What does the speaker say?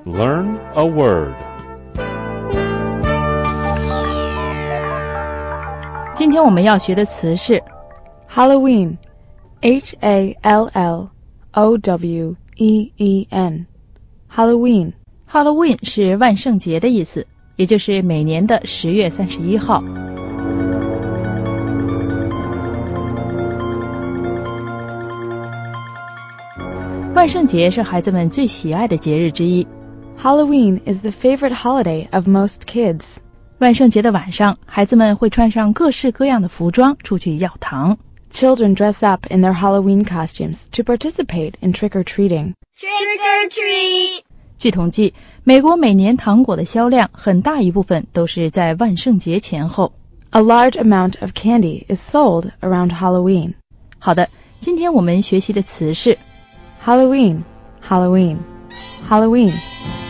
Learn a word. 今天我们要学的词是 Halloween, Halloween, Halloween. Halloween 是万圣节的意思，也就是每年的10月31号。万圣节是孩子们最喜爱的节日之一。 Halloween is the favorite holiday of most kids. 万圣节的晚上，孩子们会穿上各式各样的服装出去要糖。 Children dress up in their Halloween costumes to participate in trick-or-treating. Trick or treat! 据统计，美国每年糖果的销量很大一部分都是在万圣节前后。 A large amount of candy is sold around Halloween. 好的，今天我们学习的词是 Halloween, Halloween, Halloween.